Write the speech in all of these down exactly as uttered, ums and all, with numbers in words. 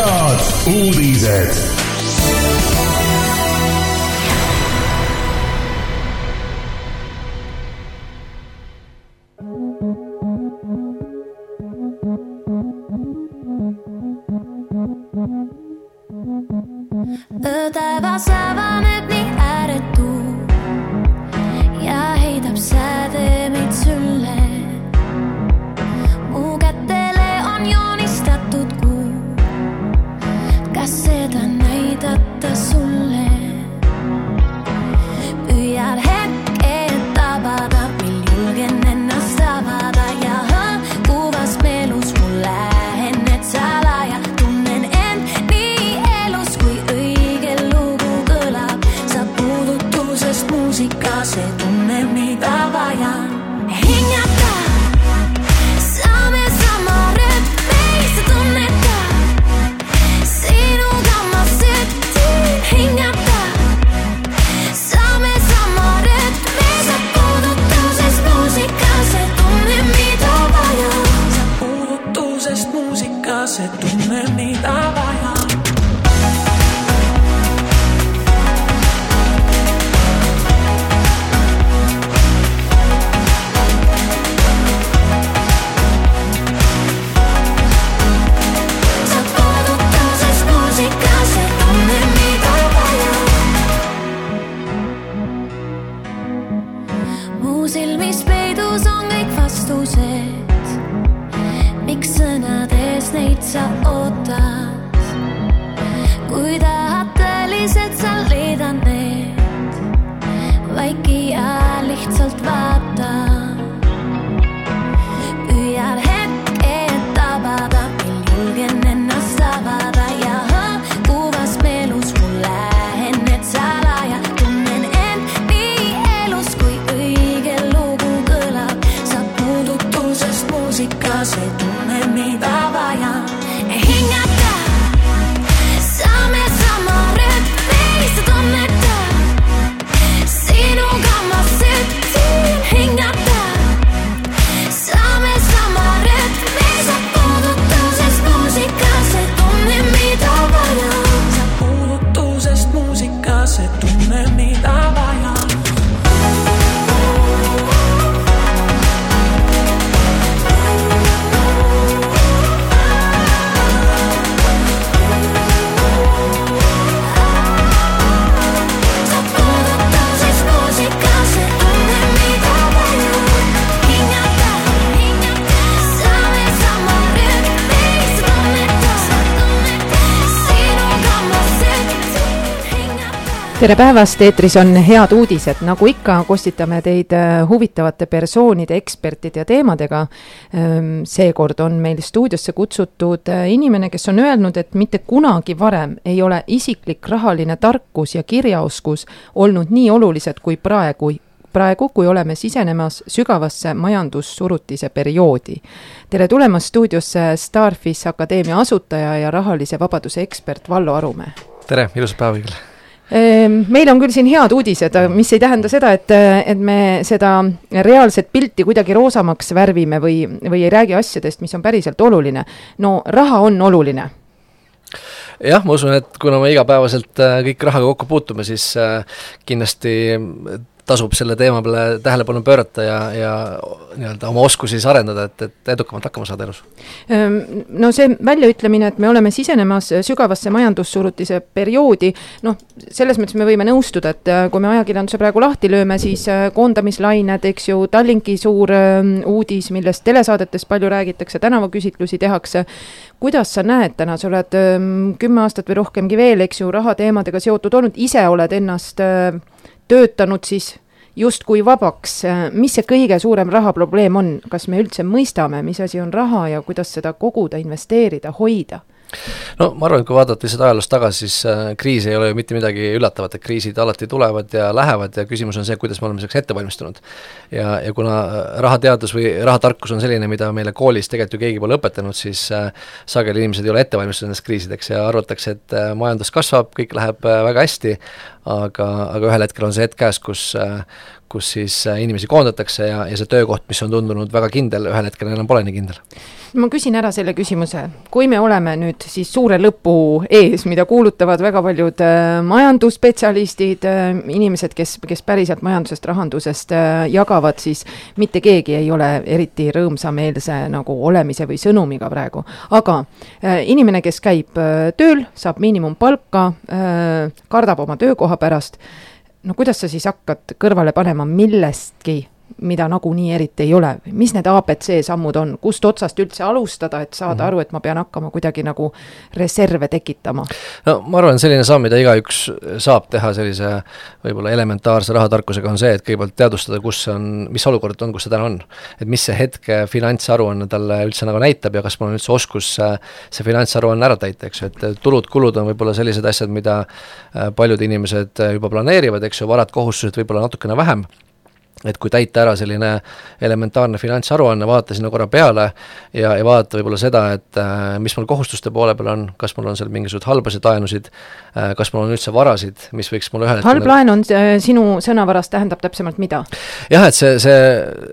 Head uudised. Öötaevas avaneb nii ääretu ja heidab säde meid sülle. Mu kätele on joonistatud kuu, kas seda näidata sulle? Püüan hetke tabada, mil julgen ennast avada ja hõõkuvas meelus mul lähen need salaja. Tunnen end nii elus, kui õige lugu kõlab. Sa puudutusest muusika, see tunne, mida vajan. Hingata, saame sama rütmi, sa tunneta. Sinuga ma sütin, hingata, saame sama rütmi. Sa puudutusest muusika, see tunne, mida vajan. Sa puudutusest muusika, see tunne, mida vajan. Mu silmis peidus on kõik vastused, miks sõnades neid sa ootad. Kui tahad tõelised, sa leidan need, vaiki ja lihtsalt vaata. Püüan hetke tabada, mil julgen ennast avada ja hõõkuvas meelus mul lähen need salaja. Tunnen end nii elus, kui õige lugu kõlab. Sa puudutusest muusika, see tunne, mida vajan. Hingata, saame sama rütmi, sa tunneta. Sinuga ma sütin, hingata, saame sama rütmi. Sa puudutusest muusika, see tunne, mida vajan. Sa puudutusest muusika, see tunne, mida vajan. Tere päevast, eetris on Head uudised. Nagu ikka kostitame teid huvitavate persoonide, ekspertide ja teemadega. Seekord on meil stuudiosse kutsutud inimene, kes on öelnud, et mitte kunagi varem ei ole isiklik rahaline tarkus ja kirjaoskus olnud nii olulised kui praegu, praegu, kui oleme sisenemas sügavasse majandussurutise perioodi. Tere tulemast stuudiosse Starfish Akadeemia asutaja ja rahalise vabaduse ekspert Vallo Arumäe. Tere, ilusat päeva kõigile. Meil on küll siin head uudised, mis ei tähenda seda, et, et me seda reaalset pilti kuidagi roosamaks värvime või, või ei räägi asjadest, mis on päriselt oluline. No raha on oluline. Jah, ma usun, et kuna me igapäevaselt kõik rahaga kokku puutume, siis kindlasti tasub selle teema peale tähelepanu pöörata ja, ja nii-öelda oma oskusi arendada, et, et edukamalt hakkama saada elus. No see väljaütlemine, et me oleme sisenemas sügavasse majandussurutise perioodi, noh, selles mõttes me võime nõustuda, et kui me ajakirjanduse praegu lahti lööme, siis koondamislained, eks ju, Tallinki suur uudis, millest telesaadetes palju räägitakse, tänavaküsitlusi tehakse. Kuidas sa näed täna, sa oled kümme aastat või rohkemgi veel, eks ju, rahateemadega seotud olnud, ise oled ennast töötanud siis just kui vabaks. Mis see kõige suurem rahaprobleem on? Kas me üldse mõistame, mis asi on raha ja kuidas seda koguda, investeerida, hoida? No ma arvan, et kui vaadata seda ajalust tagasi, siis äh, kriis ei ole ju mitte midagi üllatavat, et kriisid alati tulevad ja lähevad ja küsimus on see, kuidas me oleme selleks ette valmistunud. Ja, ja kuna rahateadus või rahatarkus on selline, mida meile koolis tegelikult ju keegi pole õpetanud, siis äh, sageli inimesed ei ole ette valmistunud nendest kriisideks ja arvatakse, et äh, majandus kasvab, kõik läheb äh, väga hästi, aga, aga ühel hetkel on see hetk käes, kus äh, kus siis inimesi koondatakse ja, ja see töökoht, mis on tundunud väga kindel, ühel hetkel enam pole nii kindel. ma küsin ära selle küsimuse, kui me oleme nüüd siis suure lõpu ees, mida kuulutavad väga paljud äh, majandusspetsialistid, äh, inimesed, kes, kes päriselt majandusest, rahandusest äh, jagavad, siis mitte keegi ei ole eriti rõõmsameelse nagu olemise või sõnumiga praegu. Aga äh, inimene, kes käib äh, tööl, saab miinimumpalka, äh, kardab oma töökoha pärast, no kuidas sa siis hakkad kõrvale panema millestki, mida nagunii eriti ei ole. Mis need A B C sammud on? Kust otsast üldse alustada, et saada mm-hmm. aru, et ma pean hakkama kuidagi nagu reserve tekitama? No ma arvan, selline samm, mida igaüks saab teha sellise võib-olla elementaarse rahatarkusega on see, et kõigepealt teadvustada, kus on, mis olukord on, kus see täna on. Et mis see hetke finantsaruanne talle üldse nagu näitab ja kas mul on üldse oskus see finantsaruanne ära täita, eks ju, et tulud-kulud on võib-olla sellised asjad, mida paljud inimesed juba planeerivad, eks ju, varad kohustused võib-olla natukene vähem. Et kui täita ära selline elementaarne finantsaruanne, vaadata sinna korra peale ja, ja vaadata võib-olla seda, et äh, mis mul kohustuste poole peal on, kas mul on seal mingisugused halbasid laenusid, äh, kas mul on üldse varasid, mis võiks mul ühel halb laen on äh, sinu sõnavaras tähendab täpsemalt mida? Jah, et see, see,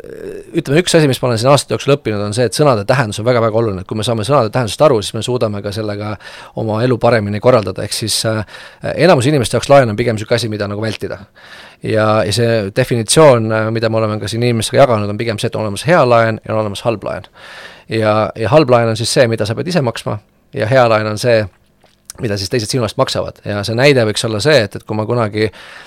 ütleme üks asi, mis ma olen siin aastate jooksul õppinud, on see, et sõnade tähendus on väga-väga oluline, et kui me saame sõnade tähendusest aru, siis me suudame ka sellega oma elu paremini korraldada, ehk siis äh, enamus inimeste jaoks laen on pigem selline asi, mida nagu vältida. Ja, ja see definitsioon, mida me oleme ka siin inimestega jaganud, on pigem see, et on olemas hea laen ja on olemas halb laen. Ja, ja halb laen on siis see, mida sa pead ise maksma ja hea laen on see, mida siis teised sinu eest maksavad. Ja see näide võiks olla see, et, et kui ma kunagi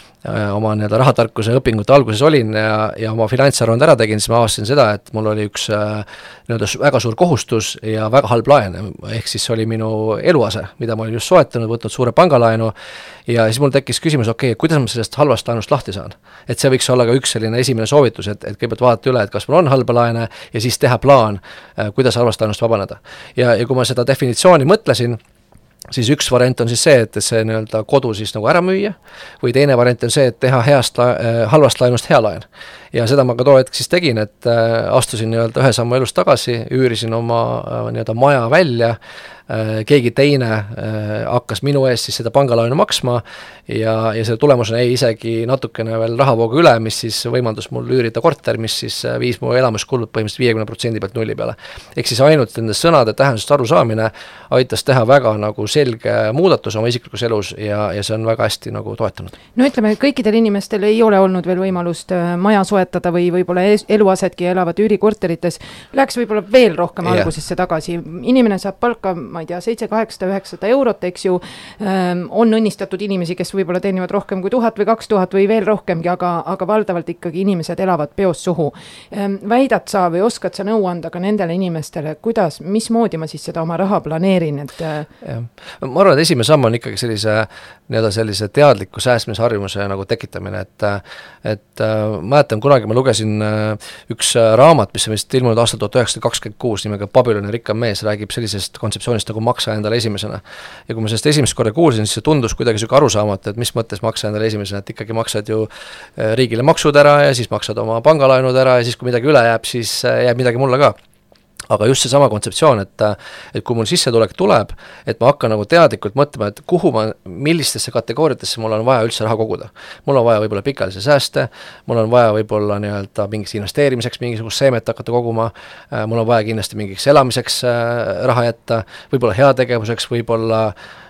oma nii-öelda rahatarkuse õpingute alguses olin ja, ja oma finantsaruande ära tegin, siis ma avastasin seda, et mul oli üks nii-öelda väga suur kohustus ja väga halb laen, ehk siis oli minu eluase, mida ma olin just soetanud, võtnud suure pangalaenu ja siis mul tekkis küsimus, okei, okay, kuidas ma sellest halvast laenust lahti saan? Et see võiks olla ka üks selline esimene soovitus, et, et kõigepealt vaadata üle, et kas mul on halba laene ja siis teha plaan, kuidas halvast laenust vabaneda. Ja, ja kui ma seda definitsiooni mõtlesin, siis üks variant on siis see, et see nii-öelda kodu siis nagu ära müüa või teine variant on see, et teha heast la- äh, halvast laenust hea laen. Ja seda ma ka too hetk siis tegin, et äh, astusin nii-öelda ühe sammu elust tagasi, üürisin oma äh, nii-öelda maja välja, äh, keegi teine äh, hakkas minu eest siis seda pangalaenu maksma ja, ja selle tulemusena jäi isegi natukene veel rahavooga üle, mis siis võimaldas mul üürida korter, mis siis viis mu elamiskulud põhimõtteliselt viiekümne protsendi pealt nulli peale. Ehk siis ainult nende sõnade tähendusest aru saamine aitas teha väga nagu selge muudatus oma isiklikus elus ja, ja see on väga hästi nagu toetanud. No ütleme, kõikidel inimestel ei ole olnud veel võimalust maja soetada või võib-olla eluasetki elavad üürikorterites, läks võib-olla veel rohkem yeah. algusesse tagasi. Inimene saab palka, ma ei tea, seitse, kaheksa, üheksasada eurot, eks ju, ähm, on õnnistatud inimesi, kes võib-olla teenivad rohkem kui tuhat või kaks tuhat või veel rohkemgi, aga, aga valdavalt ikkagi inimesed elavad peos suhu. Ähm, väidad sa või oskad sa nõu anda ka nendele inimestele, kuidas, mismoodi ma siis seda oma raha planeerin, et ja. Ma arvan, et esimene samm on ikkagi sellise, nii-öelda sellise teadliku säästmisharjumuse nagu tekitamine, et, et äh, mäletan, kunagi ma lugesin äh, üks raamat, mis on vist ilmunud aastal tuhat üheksasada kakskümmend kuus nimega Babyloni rikkam mees, räägib sellisest kontseptsioonist nagu maksa endale esimesena. Ja kui ma sellest esimest korda kuulsin, siis see tundus kuidagi süga arusaamata, et mis mõttes maksa endale esimesena, et ikkagi maksad ju riigile maksud ära ja siis maksad oma pangalaenud ära ja siis kui midagi üle jääb, siis jääb midagi mulle ka. Aga just see sama kontseptsioon, et, et kui mul sissetulek tuleb, et ma hakkan nagu teadlikult mõtlema, et kuhu ma, millistesse kategooriatesse mul on vaja üldse raha koguda. Mul on vaja võib-olla pikaajalisi sääste, mul on vaja võib-olla nii-öelda mingiks investeerimiseks mingisugust seemet hakata koguma, mul on vaja kindlasti mingiks elamiseks raha jätta, võib-olla heategevuseks, võib-olla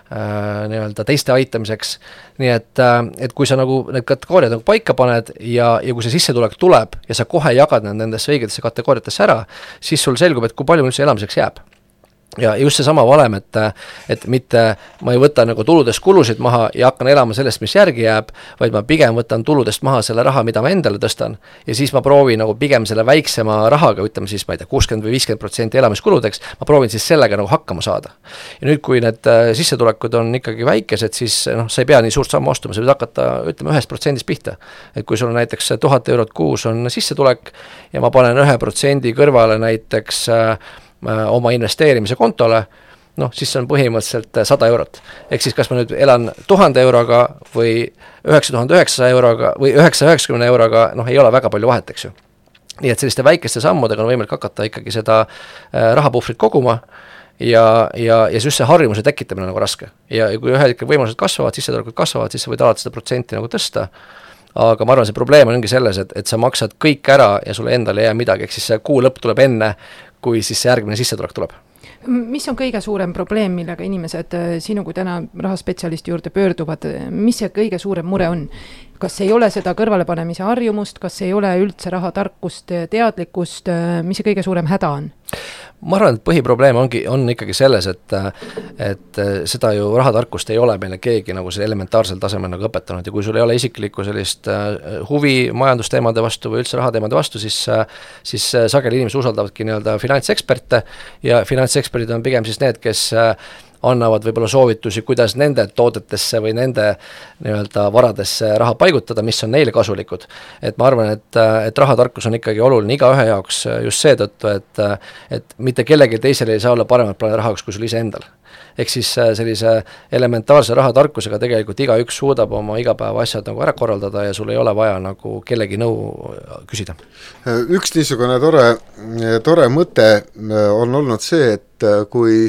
Äh, nii-öelda teiste aitamiseks, nii et, äh, et kui sa nagu need kategooriad nagu paika paned ja, ja kui see sissetulek tuleb ja sa kohe jagad need nendesse õigetesse kategooriatesse ära, siis sul selgub, et kui palju üldse elamiseks jääb. Ja just see sama valem, et, et mitte ma ei võta nagu tuludest kulusid maha ja hakkan elama sellest, mis järgi jääb, vaid ma pigem võtan tuludest maha selle raha, mida ma endale tõstan ja siis ma proovin nagu pigem selle väiksema rahaga, ütleme siis, ma ei tea, kuuskümmend või viiskümmend protsenti elamiskuludeks, ma proovin siis sellega nagu hakkama saada. Ja nüüd, kui need sissetulekud on ikkagi väikesed, siis noh, sa ei pea nii suurt sammu astuma, sa võid hakata, ütleme, ühest protsendist pihta. Et kui sul on näiteks tuhat eurot kuus on sissetulek ja ma panen ühe protsendi kõrvale näiteks oma investeerimise kontole, noh, siis see on põhimõtteliselt sada eurot. Ehk siis kas ma nüüd elan tuhande euroga või üheksa tuhande üheksasaja euroga või üheksasaja üheksakümne euroga, noh, ei ole väga palju vahet, eks ju. Nii et selliste väikeste sammudega on võimalik hakata ikkagi seda rahapuhvrit koguma ja, ja, ja just see harjumuse tekitamine on nagu raske. Ja kui ühel ikka võimalused kasvavad, sissetulekud kasvavad, siis sa võid alati seda protsenti nagu tõsta. Aga ma arvan, see probleem ongi selles, et, et sa maksad kõik ära ja sulle endale ei jää midagi, ehk siis see kuu lõpp tuleb enne, kui siis see järgmine sissetulek tuleb. Mis on kõige suurem probleem, millega inimesed sinu kui täna rahaspetsialisti juurde pöörduvad, mis see kõige suurem mure on? Kas ei ole seda kõrvalepanemise harjumust, kas ei ole üldse rahatarkust, teadlikkust, mis see kõige suurem häda on? Ma arvan, et põhiprobleem ongi, on ikkagi selles, et, et seda ju rahatarkust ei ole meile keegi nagu see elementaarsel tasemel nagu õpetanud ja kui sul ei ole isiklikku sellist huvi majandusteemade vastu või üldse rahateemade vastu, siis, siis sageli inimesed usaldavadki nii-öelda finantseksperte ja finantseksperdid on pigem siis need, kes annavad võib-olla soovitusi, kuidas nende toodetesse või nende nii-öelda varadesse raha paigutada, mis on neile kasulikud. Et ma arvan, et, et rahatarkus on ikkagi oluline iga ühe jaoks just seetõttu, et, et mitte kellegi teisel ei saa olla paremat plaani rahaks, kui sul ise endal. Ehk siis sellise elementaarse rahatarkusega tegelikult igaüks suudab oma igapäeva asjad nagu ära korraldada ja sul ei ole vaja nagu kellegi nõu küsida. Üks niisugune tore, tore mõte on olnud see, et kui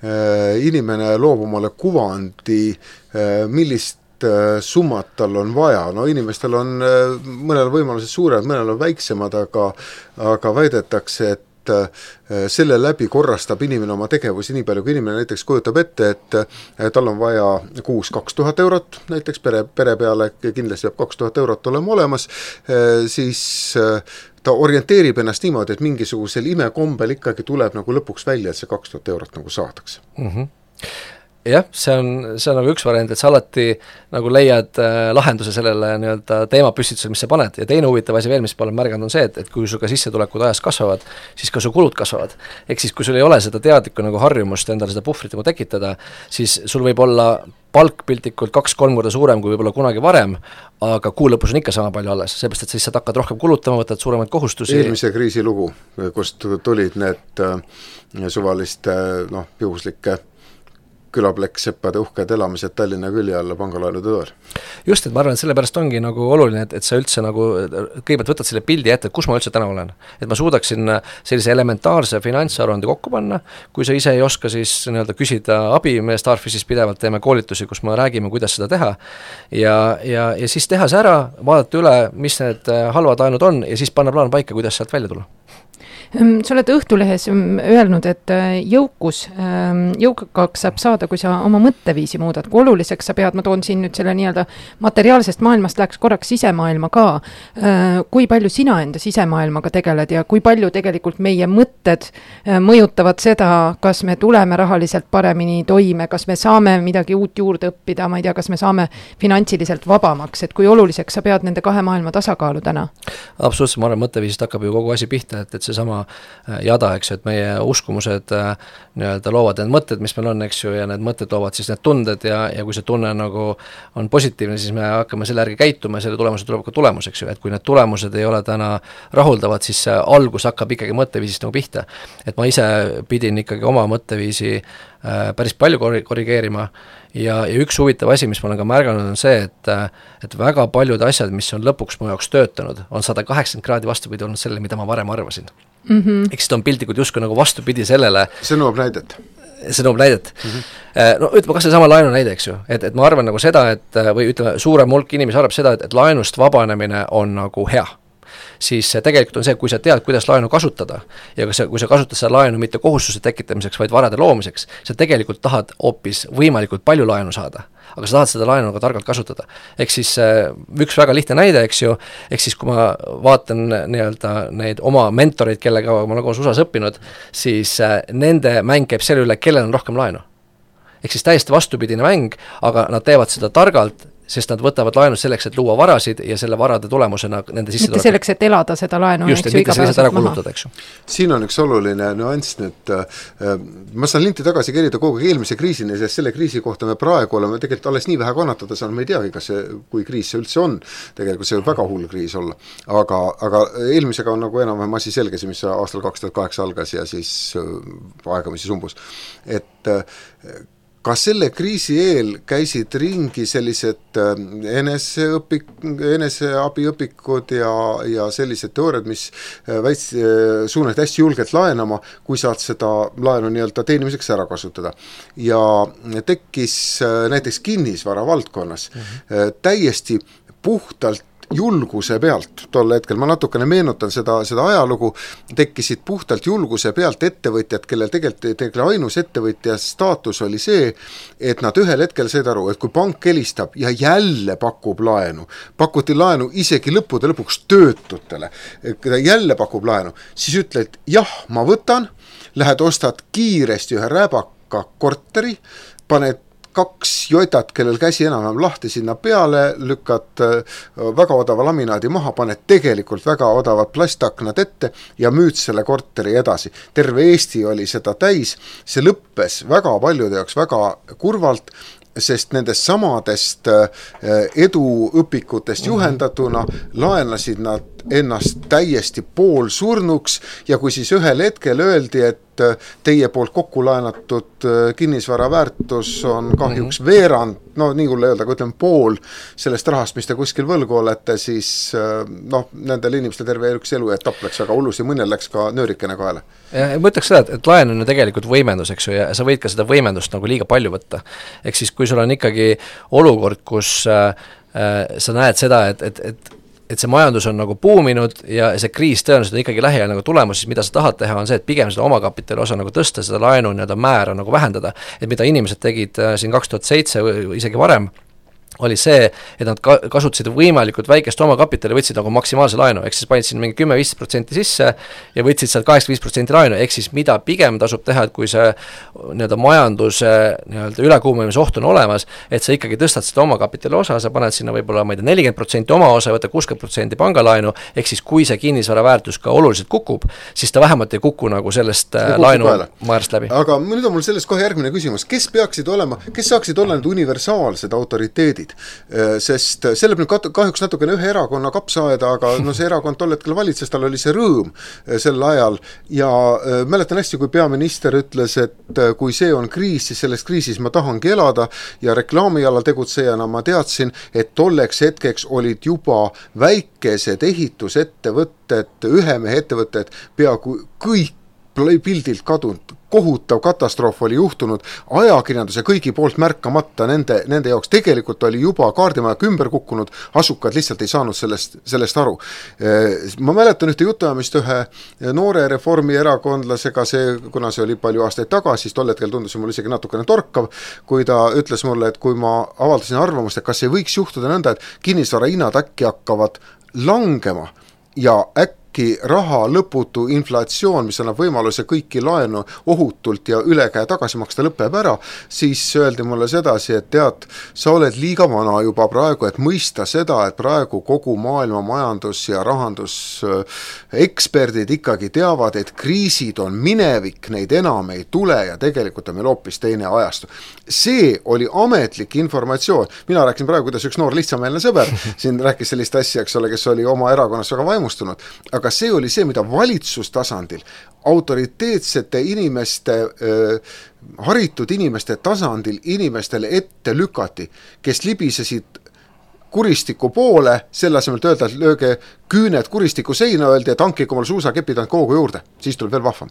inimene loob omale kuvandi, millist summat tal on vaja. No inimestel on mõnel võimalused suured, mõnel on väiksemad, aga, aga väidetakse, et selle läbi korrastab inimene oma tegevusi nii palju, kui inimene näiteks kujutab ette, et tal on vaja kuus kaks tuhat eurot, näiteks pere, pere peale kindlasti peab kaks tuhat eurot olema olemas, siis ta orienteerib ennast niimoodi, et mingisugusel imekombel ikkagi tuleb nagu lõpuks välja, et see kaks tuhat eurot nagu saadakse. Mm-hmm. Jah, see on, see on nagu üks variant, et sa alati nagu leiad äh, lahenduse sellele nii-öelda teemapüstitusele, mis sa paned ja teine huvitav asi veel, mis ma olen märganud, on see, et, et kui sul ka sissetulekud ajas kasvavad, siis ka su kulud kasvavad. Ehk siis, kui sul ei ole seda teadlikku nagu harjumust endale seda puhvrit nagu tekitada, siis sul võib olla palk piltlikult kaks-kolm korda suurem kui võib-olla kunagi varem, aga kuu lõpus on ikka sama palju alles, seepärast, et siis sa hakkad rohkem kulutama, võtad suuremaid kohustusi. Eelmise kriisi lugu, kust tulid need äh, suvaliste noh, juhuslike külaplekseppade uhked elamised Tallinna külje alla pangalaenude toel. Just, et ma arvan, et sellepärast ongi nagu oluline, et, et sa üldse nagu kõigepealt võtad selle pildi ette, et kus ma üldse täna olen. Et ma suudaksin sellise elementaarse finantsaruande kokku panna, kui sa ise ei oska, siis nii-öelda küsida abi, me Starfishis pidevalt teeme koolitusi, kus me räägime, kuidas seda teha ja, ja, ja siis teha see ära, vaadata üle, mis need halvad laenud on ja siis panna plaan paika, kuidas sealt välja tulla. Sa oled Õhtulehes öelnud, et jõukus, jõukaks saab saada, kui sa oma mõtteviisi muudad, kui oluliseks sa pead, ma toon siin nüüd selle nii-öelda materiaalsest maailmast läheks korraks sisemaailma ka, kui palju sina enda sisemaailmaga tegeled ja kui palju tegelikult meie mõtted mõjutavad seda, kas me tuleme rahaliselt paremini toime, kas me saame midagi uut juurde õppida, ma ei tea, kas me saame finantsiliselt vabamaks, et kui oluliseks sa pead nende kahe maailma tasakaalu täna? Absoluutselt, ma arvan, mõtteviisist hakkab ju kogu asi pihta, et, et see sama jada, eks ju, et meie uskumused nii-öelda loovad need mõtted, mis meil on, eks ju, ja need mõtted loovad siis need tunded ja, ja kui see tunne nagu on positiivne, siis me hakkame selle järgi käituma ja selle tulemused tuleb ka tulemus, eks ju, et kui need tulemused ei ole täna rahuldavad, siis see algus hakkab ikkagi mõtteviisist nagu pihta. Et ma ise pidin ikkagi oma mõtteviisi äh, päris palju korrigeerima ja, ja üks huvitav asi, mis ma olen ka märganud, on see, et, et väga paljud asjad, mis on lõpuks mu jaoks töötanud, on sada kaheksakümmend kraadi vastupidi olnud selle, mida ma varem arvasin. Mm-hmm. Eks seda on piltlikult justkui nagu vastupidi sellele. See nõuab näidet. See nõuab näidet. Mm-hmm. No ütleme, kas see sama laenu näide, eks ju, et, et ma arvan nagu seda, et või ütleme, suurem hulk inimesi arvab seda, et, et laenust vabanemine on nagu hea. Siis tegelikult on see, kui sa tead, kuidas laenu kasutada ja kui sa, kui sa kasutad seda laenu mitte kohustuse tekitamiseks, vaid varade loomiseks, sa tegelikult tahad hoopis võimalikult palju laenu saada, aga sa tahad seda laenu ka targalt kasutada. Ehk siis üks väga lihtne näide, eks ju, ehk siis kui ma vaatan nii-öelda neid oma mentoreid, kellega ma olen koos U S A-s õppinud, siis nende mäng käib selle üle, kellel on rohkem laenu. Ehk siis täiesti vastupidine mäng, aga nad teevad seda targalt, sest nad võtavad laenu selleks, et luua varasid ja selle varade tulemusena nende sisse mitte selleks, et elada seda laenu. Just, et mitte selleks ära kulutada, eks ju. Siin on üks oluline nüanss nüüd, ma saan linti tagasi kerida kogu eelmise kriisini, sest selle kriisi kohta me praegu oleme tegelikult alles nii vähe kannatada saanud, me ei teagi, kas see, kui kriis see üldse on, tegelikult see võib väga hull kriis olla, aga, aga eelmisega on nagu enam-vähem asi selge, mis aastal kaks tuhat kaheksa algas ja siis aegame siis umbus, et kas selle kriisi eel käisid ringi sellised eneseõpik, eneseabiõpikud ja, ja sellised teooriad, mis väits, suunad hästi julgelt laenama, kui saad seda laenu nii-öelda teenimiseks ära kasutada. Ja tekkis näiteks kinnisvara valdkonnas mm-hmm. täiesti puhtalt julguse pealt tol hetkel, ma natukene meenutan seda, seda ajalugu, tekkisid puhtalt julguse pealt ettevõtjad, kellel tegelikult, tegelikult ainus ettevõtja staatus oli see, et nad ühel hetkel said aru, et kui pank helistab ja jälle pakub laenu, pakuti laenu isegi lõppude lõpuks töötutele, jälle pakub laenu, siis ütled, jah, ma võtan, lähed ostad kiiresti ühe rääbaka korteri, paned kaks jotat, kellel käsi enam-enam lahti sinna peale, lükkad väga odava laminaadi maha, paned tegelikult väga odavad plastaknad ette ja müüd selle korteri edasi. Terve Eesti oli seda täis, see lõppes väga paljude jaoks väga kurvalt, sest nendest samadest eduõpikutest juhendatuna laenasid nad ennast täiesti poolsurnuks ja kui siis ühel hetkel öeldi, et teie poolt kokku laenatud kinnisvara väärtus on kahjuks veerand, no nii hull öelda, kui ütleme pool sellest rahast, mis te kuskil võlgu olete, siis noh, nendel inimestel terve üks elu etapp läks väga hullus ja mõnel läks ka nöörikene kaela. Ja ma ütleks seda, et, et laen on ju tegelikult võimendus, eks ju, ja sa võid ka seda võimendust nagu liiga palju võtta. Ehk siis, kui sul on ikkagi olukord, kus äh, sa näed seda, et, et, et et see majandus on nagu puuminud ja see kriis tõenäoliselt on ikkagi lähiajal nagu tulemus, siis mida sa tahad teha, on see, et pigem seda omakapitali osa nagu tõsta, seda laenu nii-öelda määra nagu vähendada, et mida inimesed tegid siin kaks tuhat seitse või isegi varem, oli see, et nad ka- kasutasid võimalikult väikest omakapitali, võtsid nagu maksimaalse laenu, ehk siis panid siin mingi kümme viis protsenti sisse ja võtsid sealt kaheksakümmend viis protsenti laenu, ehk siis mida pigem tasub teha, et kui see nii-öelda majanduse nii-öelda ülekuumemise oht on olemas, et sa ikkagi tõstad seda omakapitali osa, sa paned sinna võib-olla, ma ei tea, nelikümmend protsenti oma osa, võtta kuuskümmend protsenti pangalaenu, ehk siis kui see kinnisvara väärtus ka oluliselt kukub, siis ta vähemalt ei kuku nagu sellest laenu määrast läbi. Aga nüüd on mul sellest kohe järgmine küsimus, kes peaksid olema, kes saaksid olla need universaalsed autoriteedid? Sest see läheb nüüd kahjuks natukene ühe erakonna kapsaaeda, aga no see erakond tol hetkel valitses, tal oli see rõõm sel ajal ja mäletan hästi, kui peaminister ütles, et kui see on kriis, siis selles kriisis ma tahangi elada ja reklaamialal tegutsejana ma teadsin, et tolleks hetkeks olid juba väikesed ehitusettevõtted, ühemehe ettevõtted, peaaegu kõik pildilt kadunud, kohutav katastroof oli juhtunud, ajakirjanduse kõigi poolt märkamata nende, nende jaoks tegelikult oli juba kaardimaja ümber kukkunud, asukad lihtsalt ei saanud sellest, sellest aru. Ma mäletan ühte jutuajamist ühe noore reformierakondlasega, see, kuna see oli palju aastaid tagasi, siis tol hetkel tundus mul isegi natukene torkav, kui ta ütles mulle, et kui ma avaldasin arvamust, et kas ei võiks juhtuda nõnda, et kinnisvara hinnad äkki hakkavad langema ja äkki raha lõputu inflatsioon, mis annab võimaluse kõiki laenu ohutult ja ülekäe tagasi maksta lõpeb ära, siis öeldi mulle sedasi, et tead, sa oled liiga vana juba praegu, et mõista seda, et praegu kogu maailma majandus ja rahandus eksperdid ikkagi teavad, et kriisid on minevik, neid enam ei tule ja tegelikult on meil hoopis teine ajastu. See oli ametlik informatsioon, mina rääkisin praegu, kuidas üks noor lihtsameelne sõber siin rääkis sellist asja, eks ole, kes oli oma erakonnas väga vaimustunud, aga see oli see, mida valitsustasandil, autoriteetsete inimeste, äh, haritud inimeste tasandil inimestele ette lükati, kes libisesid kuristiku poole, selle asemel öelda, et lööge küüned kuristiku seina, öeldi, et hankige omal suusakepid ainult koogu juurde, siis tuleb veel vahvam.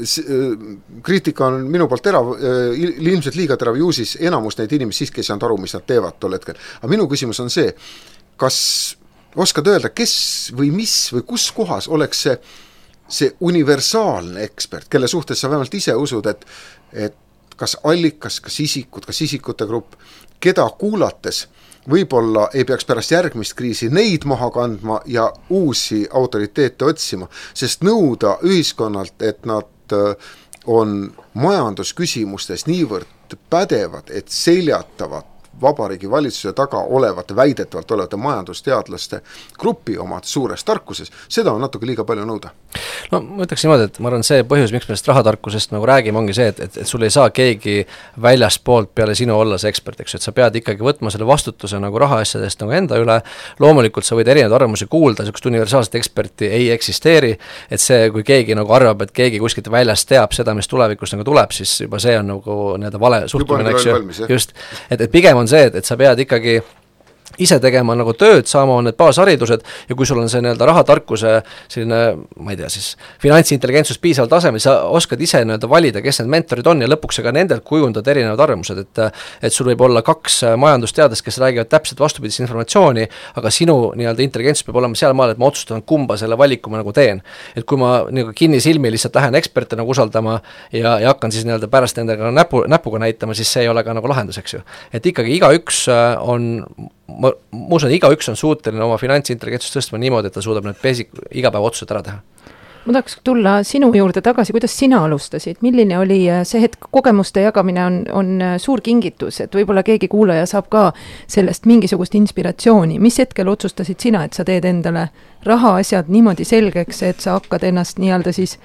Kriitika on minu poolt terav, ilmselt liiga terav ju siis enamus neid inimesi siiski ei saanud aru, mis nad teevad tol hetkel. Aga minu küsimus on see, kas oskad öelda, kes või mis või kus kohas oleks see, see universaalne ekspert, kelle suhtes sa vähemalt ise usud, et, et kas allikas, kas isikud, kas isikute grupp, keda kuulates võib-olla ei peaks pärast järgmist kriisi neid maha kandma ja uusi autoriteete otsima, sest nõuda ühiskonnalt, et nad on majandusküsimustes niivõrd pädevad, et seljatavad Vabariigi valitsuse taga olevate, väidetavalt olevate majandusteadlaste gruppi oma suures tarkuses, seda on natuke liiga palju nõuda. No ma ütleks niimoodi, et ma arvan, see põhjus, miks me sellest rahatarkusest nagu räägime, ongi see, et, et, et sul ei saa keegi väljaspoolt peale sinu olla see ekspert, eks, et sa pead ikkagi võtma selle vastutuse nagu rahaasjadest nagu enda üle, loomulikult sa võid erinevaid arvamusi kuulda, niisugust universaalset eksperti ei eksisteeri, et see, kui keegi nagu arvab, et keegi kuskilt väljast teab seda, mis tulevikus nagu tuleb, siis juba see on nagu nii-öelda vale suhtumine, eks ju, just, et, et pigem on see, et, et sa pead ikkagi ise tegema nagu tööd, saama on need baasharidused ja kui sul on see nii-öelda rahatarkuse selline, ma ei tea siis, finantsintelligentsus piisaval tasemel, sa oskad ise nii-öelda valida, kes need mentorid on ja lõpuks ka nendelt kujundad erinevad arvamused, et et sul võib olla kaks majandusteadest, kes räägivad täpselt vastupidist informatsiooni, aga sinu nii-öelda intelligentsus peab olema seal maal, et ma otsustan, kumba selle valiku ma nagu teen. Et kui ma nii-öelda kinni silmi lihtsalt lähen eksperte nagu usaldama ja, ja hakkan siis nii-öelda pärast nendega näpu, näpuga näitama, siis see ei ole ka nagu lahendus, eks ju. Et ikkagi igaüks on ma, ma usun, igaüks on suuteline oma finantsintelligentsust tõstma niimoodi, et ta suudab need basic igapäeva otsused ära teha. Ma tahaks tulla sinu juurde tagasi, kuidas sina alustasid, milline oli see hetk, kogemuste jagamine on, on suur kingitus, et võib-olla keegi kuulaja saab ka sellest mingisugust inspiratsiooni, mis hetkel otsustasid sina, et sa teed endale rahaasjad niimoodi selgeks, et sa hakkad ennast nii-öelda siis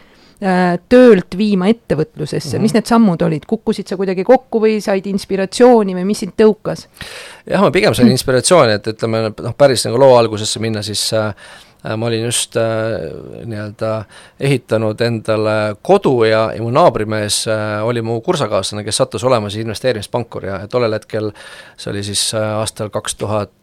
töölt viima ettevõtlusesse, mm-hmm. mis need sammud olid, kukkusid sa kuidagi kokku või said inspiratsiooni või mis sind tõukas? Jah, ma pigem sain inspiratsiooni, et ütleme, noh, päris nagu loo algusesse minna, siis äh, ma olin just äh, nii-öelda ehitanud endale kodu ja, ja mu naabrimees äh, oli mu kursakaaslane, kes sattus olema siis investeerimispankur ja tollel hetkel, see oli siis äh, aastal kaks tuhat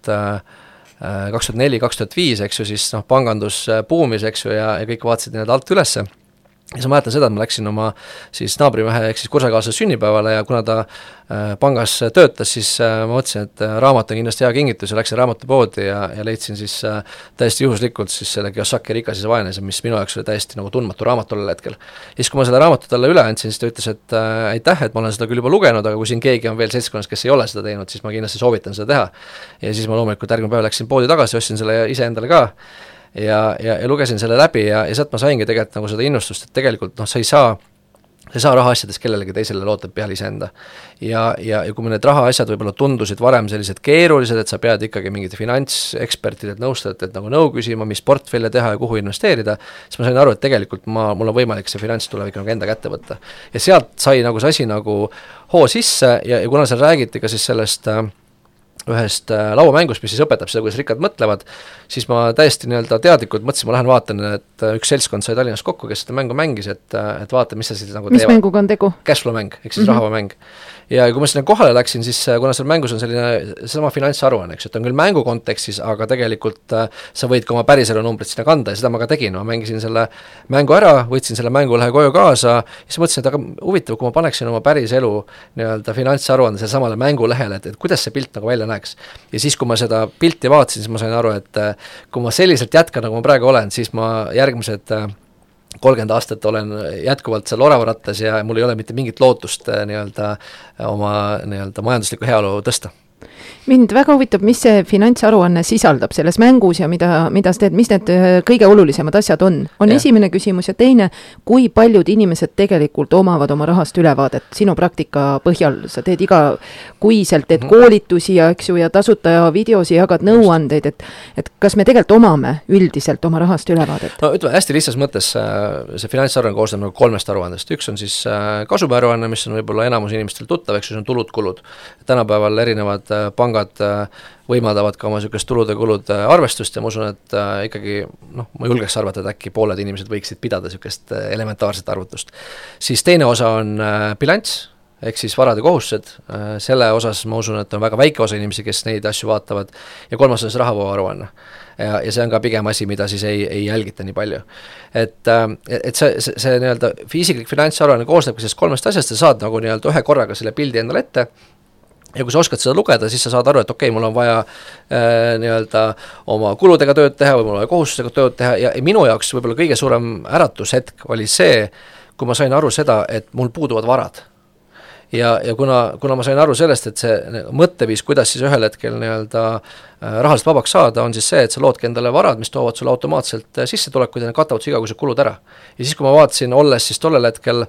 kaks tuhat neli, kaks tuhat viis, eks ju, siis noh, pangandus buumis, eks ju, ja, ja kõik vaatasid need alt ülesse. Ja siis ma mäletan seda, et ma läksin oma siis naabrimehe ehk siis kursakaaslase sünnipäevale ja kuna ta äh, pangas töötas, siis äh, ma mõtlesin, et äh, raamat on kindlasti hea kingitus ja läksin raamatupoodi ja, ja leidsin siis äh, täiesti juhuslikult siis selle Kiyosaki Rikas ja vaene, mis minu jaoks oli täiesti nagu tundmatu raamat tollel hetkel. Ja siis kui ma selle raamatu talle üle andsin, siis ta ütles, et äh, aitäh, et ma olen seda küll juba lugenud, aga kui siin keegi on veel seltskonnas, kes ei ole seda teinud, siis ma kindlasti soovitan seda teha. Ja siis ma loomulikult järgmine päev läksin poodi tagasi, ostsin selle ise endale ka ja, ja, ja lugesin selle läbi ja, ja sealt ma saingi tegelikult nagu seda innustust, et tegelikult noh, sa ei saa sa ei saa rahaasjades kellelegi teisele lootab peale iseenda. Ja, ja, ja kui me need rahaasjad võib-olla tundusid varem sellised keerulised, et sa pead ikkagi mingite finantsekspertidelt nõustajatelt nagu nõu küsima, mis portfelle teha ja kuhu investeerida, siis ma sain aru, et tegelikult ma, mul on võimalik see finantstulevik nagu enda kätte võtta. Ja sealt sai nagu see asi nagu hoo sisse ja, ja kuna seal räägiti ka siis sellest äh, ühest lauamängust, mis siis õpetab seda, kuidas rikkad mõtlevad, siis ma täiesti nii-öelda teadlikult mõtlesin, ma lähen vaatan, et üks seltskond sai Tallinnas kokku, kes seda mängu mängis, et, et vaata, mis sa siis nagu mis teevad. Mänguga on tegu? Cashflow mäng, ehk siis mm-hmm. rahamäng. Ja kui ma sinna kohale läksin, siis kuna seal mängus on selline sama finantsaruanne, eks, et on küll mängu kontekstis, aga tegelikult äh, sa võid ka oma päriselu numbrit sinna kanda ja seda ma ka tegin, ma mängisin selle mängu ära, võtsin selle mängu lähe koju kaasa ja siis mõtlesin, et aga huvitav, kui ma paneksin oma päriselu nii-öelda finantsaruande selle samale mängulehele, et, et kuidas see pilt nagu välja näeks. Ja siis, kui ma seda pilti vaatasin, siis ma sain aru, et kui ma selliselt jätkan, nagu ma praegu olen, siis ma järgmised kolmkümmend aastat olen jätkuvalt seal oravarattas ja mul ei ole mitte mingit lootust nii-öelda oma nii-öelda majanduslikku heaolu tõsta. Mind väga huvitab, mis see finantsaruanne sisaldab selles mängus ja mida, mida sa teed, mis need kõige olulisemad asjad on. On ja. Esimene küsimus ja teine, kui paljud inimesed tegelikult omavad oma rahast ülevaadet sinu praktika põhjal, sa teed iga kuiselt, teed mm-hmm. koolitusi ja, eks ju, ja tasuta ja videosi jagad nõuandeid, et, et kas me tegelikult omame üldiselt oma rahast ülevaadet? No ütleme, hästi lihtsas mõttes see finantsaruanne koosneb nagu kolmest aruandest. Üks on siis kasumiaruanne, mis on võib-olla enamus inimestel tuttav, eks ju, see on tulud-kulud. Tänapäeval erinevad pangad võimaldavad ka oma niisugust tulude-kulud arvestust ja ma usun, et ikkagi, noh, ma julgeks arvata, et äkki pooled inimesed võiksid pidada niisugust elementaarset arvutust. Siis teine osa on bilanss, ehk siis varade kohustused, selle osas ma usun, et on väga väike osa inimesi, kes neid asju vaatavad ja kolmas on see rahavoo aruanne. Ja, ja see on ka pigem asi, mida siis ei, ei jälgita nii palju. Et, et see, see, see nii-öelda isiklik finantsaruanne koosneb sellest kolmest asjast, sa saad nagu nii-öelda ühe korraga selle pildi endale ette ja kui sa oskad seda lugeda, siis sa saad aru, et okei, okay, mul on vaja äh, nii-öelda oma kuludega tööd teha või mul on vaja kohustusega tööd teha ja, ja minu jaoks võib-olla kõige suurem äratushetk oli see, kui ma sain aru seda, et mul puuduvad varad. Ja, ja kuna, kuna ma sain aru sellest, et see mõtteviis, kuidas siis ühel hetkel nii-öelda rahaliselt vabaks saada, on siis see, et sa loodki endale varad, mis toovad sulle automaatselt sissetulekud ja katavad su igakuised kulud ära. Ja siis, kui ma vaatasin, olles siis tollel hetkel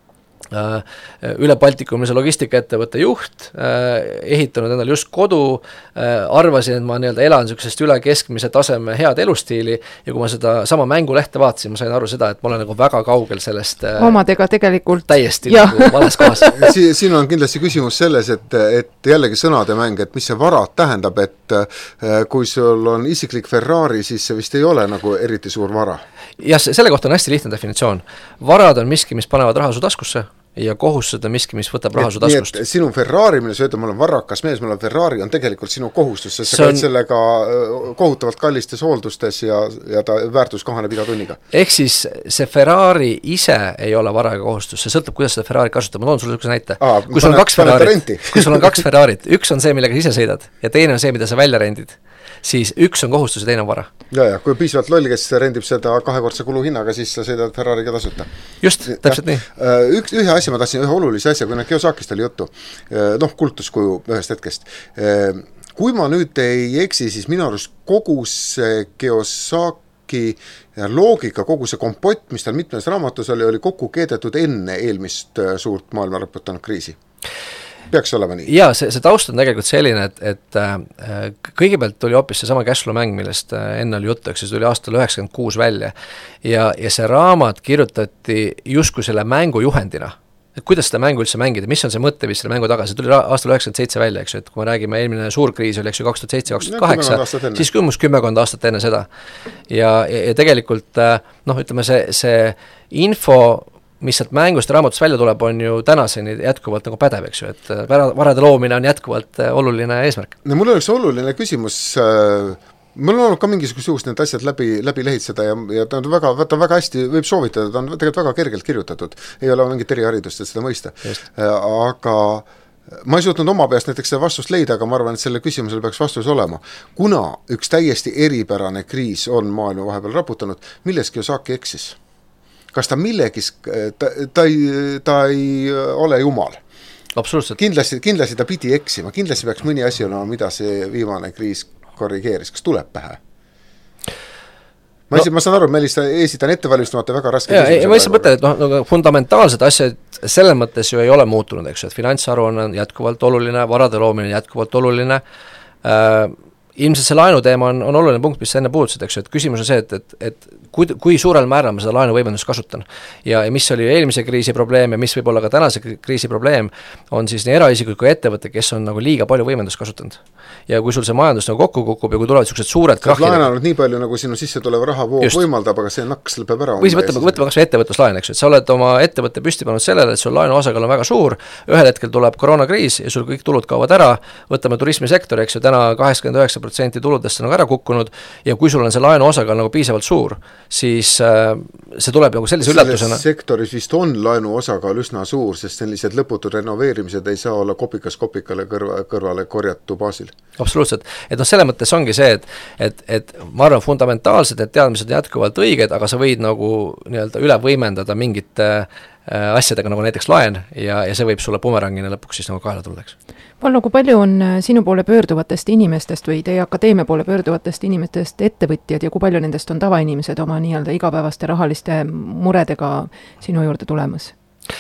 üle Baltikumise logistikaettevõtte juht, ehitanud endale just kodu, arvasin, et ma nii-öelda elan niisugusest üle keskmise taseme head elustiili ja kui ma seda sama mängulehte vaatasin, ma sain aru seda, et ma olen nagu väga kaugel sellest omadega tegelikult täiesti nagu vales kohas. Si, siin on kindlasti küsimus selles, et, et jällegi sõnade mäng, et mis see varad tähendab, et kui sul on isiklik Ferrari, siis see vist ei ole nagu eriti suur vara. Ja selle kohta on hästi lihtne definitsioon. Varad on miski, mis panevad raha su taskusse ja kohustused on miski, mis võtab raha su taskust. Sinu Ferrari, mille sa ütled, mul on varrakas mees, mul on Ferrari, on tegelikult sinu kohustus, sest sa käid sellega kohutavalt kallistes hooldustes ja, ja ta väärtus kahaneb iga tunniga. Ehk siis see Ferrari ise ei ole varaga kohustus, see sõltub, kuidas seda Ferrari kasutab. Ma toon sulle üks näite. Aa, kui, sul kaks Ferrarit, kui sul on kaks Ferrarit, üks on see, millega sa ise sõidad ja teine on see, mida sa välja rendid, siis üks on kohustus ja teine on vara. Ja, ja kui piisavalt loll, kes rendib seda kahekordse kuluhinnaga, siis sa sõidad Ferrariga tasuta. Just, täpselt nii. Üks, ühe asja ma tahtsin, ühe olulise asja, kui Kiyosakist oli juttu, noh, kultuskuju ühest hetkest. Kui ma nüüd ei eksi, siis minu arust kogu see Kiyosaki loogika, kogu see kompott, mis tal mitmes raamatus oli, oli kokku keedetud enne eelmist suurt maailma lõputanud kriisi. Peaks olema nii. Jaa, see, see taust on tegelikult selline, et, et äh, kõigepealt tuli hoopis see sama cashflow mäng, millest äh, enne oli juttu, eks see tuli aastal üheksakümmend kuus välja ja, ja see raamat kirjutati justkui selle mängu juhendina, et kuidas seda mängu üldse mängida, mis on see mõte, mis selle mängu taga, see tuli aastal üheksakümmend seitse välja, eks ju, et kui me räägime eelmine suur kriis oli, eks ju, kaks tuhat seitse kaks tuhat kaheksa, siis kümmus kümmekond aastat enne seda ja, ja, ja tegelikult äh, noh, ütleme see, see info mis sealt mängust raamatus välja tuleb, on ju tänaseni jätkuvalt nagu pädev, eks ju, et varade loomine on jätkuvalt oluline eesmärk. No mul oleks oluline küsimus, mul on olnud ka mingisugust need asjad läbi, läbi lehitseda ja, ja ta on väga, ta on väga hästi, võib soovitada, ta on tegelikult väga kergelt kirjutatud, ei ole mingit eriharidust, et seda mõista. Just. Aga ma ei suutnud oma peast näiteks seda vastust leida, aga ma arvan, et selle küsimusele peaks vastus olema. Kuna üks täiesti eripärane kriis on maailma vahepeal raputanud, milles Kiyosaki eksis? Kas ta millegis, ta, ta, ei, ta ei ole jumal. Absoluutselt. Kindlasti, kindlasti ta pidi eksima, kindlasti peaks mõni asi olema, mida see viimane kriis korrigeeris. Kas tuleb pähe? Ma, no, ma saan aru, et me esitan ettevalmistamata väga raske ja, küsimus. Ma lihtsalt mõtlen, et no, no, fundamentaalsed asjad selle mõttes ju ei ole muutunud, eks, et finantsaruanne on jätkuvalt oluline, varade loomine on jätkuvalt oluline, äh, ilmselt see laenu teema on, on oluline punkt, mis sa enne puudutasid, eks ju, et küsimus on see, et, et, et kui, kui suurel määral ma seda laenuvõimendust kasutan ja, ja mis oli eelmise kriisi probleem ja mis võib olla ka tänase kriisi probleem, on siis nii eraisikud kui ettevõte, kes on nagu liiga palju võimendust kasutanud. Ja kui sul see majandus nagu kokku kukub ja kui tulevad sellised suured krahhid... laenanud nii palju, nagu sinu sisse tuleva raha voog võimaldab, aga see naks lõpeb ära. Või siis võtame, võtame kas või ettevõtluslaen, eks ju, et sa oled oma ettevõtte püsti pannud sellele, et sul laenu osakaal on väga suur, ühel hetkel tuleb koroonakriis ja sul kõik tulud kaovad ära, võtame turismisektor, eks ju, täna kaheksakümmend üheksa protsenti tuludest on nagu ära kukkunud ja kui sul on see laenu osakaal nagu piisavalt suur, siis äh, see tuleb nagu sellise üllatusena. Selles sektoris vist on laenu osakaal üsna suur, sest sellised lõputud renoveerimised ei saa olla kopikas kopikale kõrva, kõrvale korjatu baasil. Absoluutselt, et noh, selle mõttes ongi see, et, et, et ma arvan fundamentaalselt, et teadmised on jätkuvalt õiged, aga sa võid nagu nii-öelda üle võimendada mingite äh, asjadega nagu näiteks laen ja, ja see võib sulle bumerangina lõpuks siis nagu kaela tulla, eks. Vallo, kui palju on sinu poole pöörduvatest inimestest või teie akadeemia poole pöörduvatest inimestest ettevõtjad ja kui palju nendest on tavainimesed oma nii-öelda igapäevaste rahaliste muredega sinu juurde tulemas?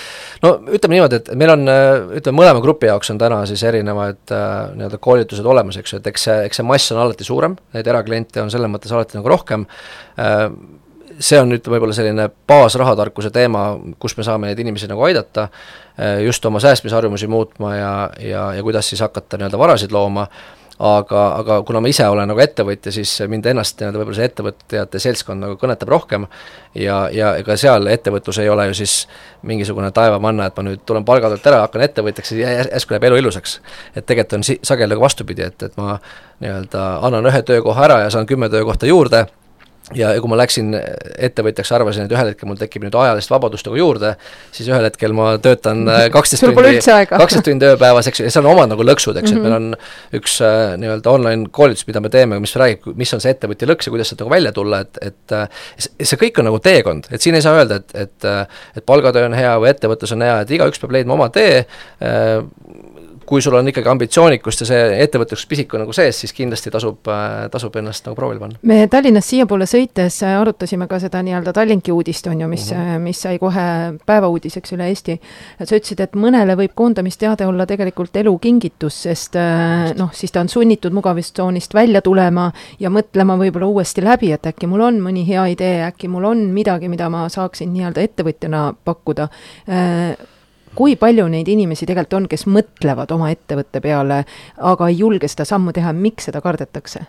No ütleme niimoodi, et meil on, ütleme, mõlema grupi jaoks on täna siis erinevad äh, nii-öelda koolitused olemas, eks, et eks see, eks see mass on alati suurem, neid erakliente on selles mõttes alati nagu rohkem, äh, see on nüüd võib-olla selline baasrahatarkuse teema, kus me saame neid inimesi nagu aidata, äh, just oma säästmisharjumusi muutma ja, ja, ja kuidas siis hakata nii-öelda varasid looma, aga, aga kuna ma ise olen nagu ettevõtja, siis mind ennast nii-öelda võib-olla see ettevõtjate seltskond nagu kõnetab rohkem ja, ja ega seal ettevõtlus ei ole ju siis mingisugune taevamanna, et ma nüüd tulen palgadelt ära, hakkan ettevõtjaks ja järsku läheb elu ilusaks. Et tegelikult on si- sageli nagu vastupidi, et, et ma nii-öelda annan ühe töökoha ära ja saan kümme töökohta juurde ja kui ma läksin ettevõtjaks, arvasin, et ühel hetkel mul tekib nüüd ajalist vabadust nagu juurde, siis ühel hetkel ma töötan kaksteist tundi, kaksteist tundi ööpäevas, eks, ja seal on omad nagu lõksud, eks, mm-hmm. et meil on üks äh, nii-öelda online koolitus, mida me teeme, mis räägib, mis on see ettevõtja lõks ja kuidas seda nagu välja tulla, et, et see kõik on nagu teekond, et siin ei saa öelda, et, et, et palgatöö on hea või ettevõtlus on hea, et igaüks peab leidma oma tee, äh, kui sul on ikkagi ambitsioonikust ja see ettevõtlus pisik on nagu sees, siis kindlasti tasub, tasub ennast nagu proovile panna. Me Tallinnas siiapoole sõites arutasime ka seda nii-öelda Tallinki uudist, on ju, mis, uh-huh. mis sai kohe päevauudiseks üle Eesti. Sa ütlesid, et mõnele võib koondamisteade olla tegelikult elukingitus, sest noh, siis ta on sunnitud mugavistsoonist välja tulema ja mõtlema võib-olla uuesti läbi, et äkki mul on mõni hea idee, äkki mul on midagi, mida ma saaksin nii-öelda ettevõtjana pakkuda. Kui palju neid inimesi tegelikult on, kes mõtlevad oma ettevõtte peale, aga ei julge seda sammu teha, miks seda kardetakse?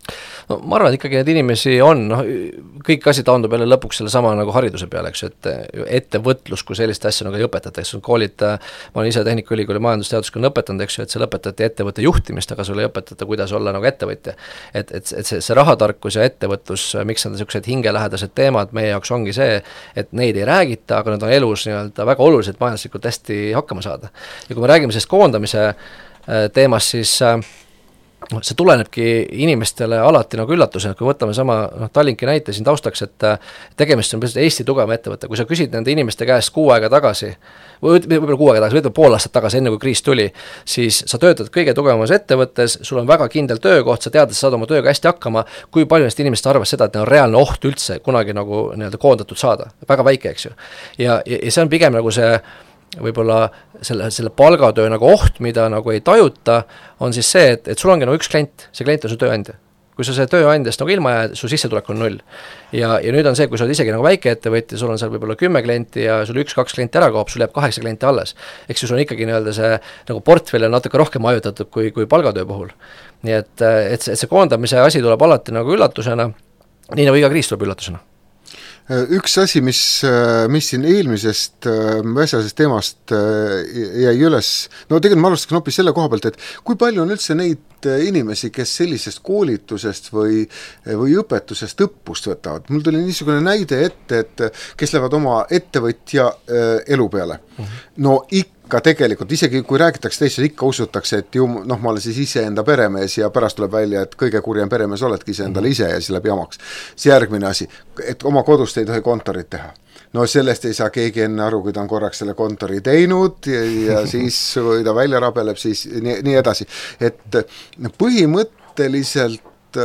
no ma arvan, et ikkagi neid inimesi on, noh, kõik asi taandub jälle lõpuks selle sama nagu hariduse peale, eks ju, et ettevõtlus kui sellist asja nagu ei õpetata, eks ju, koolid, ma olen ise Tehnikaülikooli majandusteaduskonna õpetanud, eks ju, et seal õpetati ettevõtte juhtimist, aga sul ei õpetata, kuidas olla nagu ettevõtja. Et, et, et see, see rahatarkus ja ettevõtlus, miks nad niisugused hingelähedased teemad meie jaoks ongi see, et neid ei räägita, aga nad on elus nii-öelda väga oluliselt majanduslikult hästi hakkama saada. Ja kui me räägime sellest koondamise teemast, siis see tulenebki inimestele alati nagu üllatusena, kui võtame sama noh, Tallinki näite siin taustaks, et tegemist on Eesti tugeva ettevõtte, kui sa küsid nende inimeste käest kuu aega tagasi, või võib-olla kuu aega tagasi, võib-olla pool aastat tagasi, enne kui kriis tuli, siis sa töötad kõige tugevamas ettevõttes, sul on väga kindel töökoht, sa tead, et sa saad oma tööga hästi hakkama, kui palju neist inimest arvas seda, et neil on reaalne oht üldse kunagi nagu nii-öelda koondatud saada, väga väike, eks ju. Ja, ja, ja see on pigem nagu see võib-olla selle, selle palgatöö nagu oht, mida nagu ei tajuta, on siis see, et, et sul ongi nagu üks klient, see klient on su tööandja. Kui sa see tööandjast nagu ilma jääd, su sissetulek on null. Ja, ja nüüd on see, kui sa oled isegi nagu väike ettevõtja, sul on seal võib-olla kümme klienti ja sul üks-kaks klienti ära kaob, sul jääb kaheksa klienti alles. Eks sul on ikkagi nii-öelda see nagu portfell on natuke rohkem ajutatud kui, kui palgatöö puhul. Nii et, et, see, et see koondamise asi tuleb alati nagu üllatusena, nii nagu iga kriis tuleb üllatusena. Üks asi, mis, mis siin eelmisest väsasest teemast jäi üles, no tegelikult ma alustaksin hoopis selle koha pealt, et kui palju on üldse neid inimesi, kes sellisest koolitusest või, või õpetusest õppust võtavad. Mul tuli niisugune näide ette, et kes lähevad oma ettevõtja elu peale. No ikka ka tegelikult, isegi kui räägitakse teised, ikka usutakse, et ju, noh, ma olen siis ise enda peremees ja pärast tuleb välja, et kõige kurjem peremees oledki ise endale ise ja siis läheb jamaks. See järgmine asi, et oma kodust ei tohi kontorit teha. No sellest ei saa keegi enne aru, kui ta on korraks selle kontori teinud ja, ja siis kui ta välja rabeleb, siis nii, nii edasi. Et põhimõtteliselt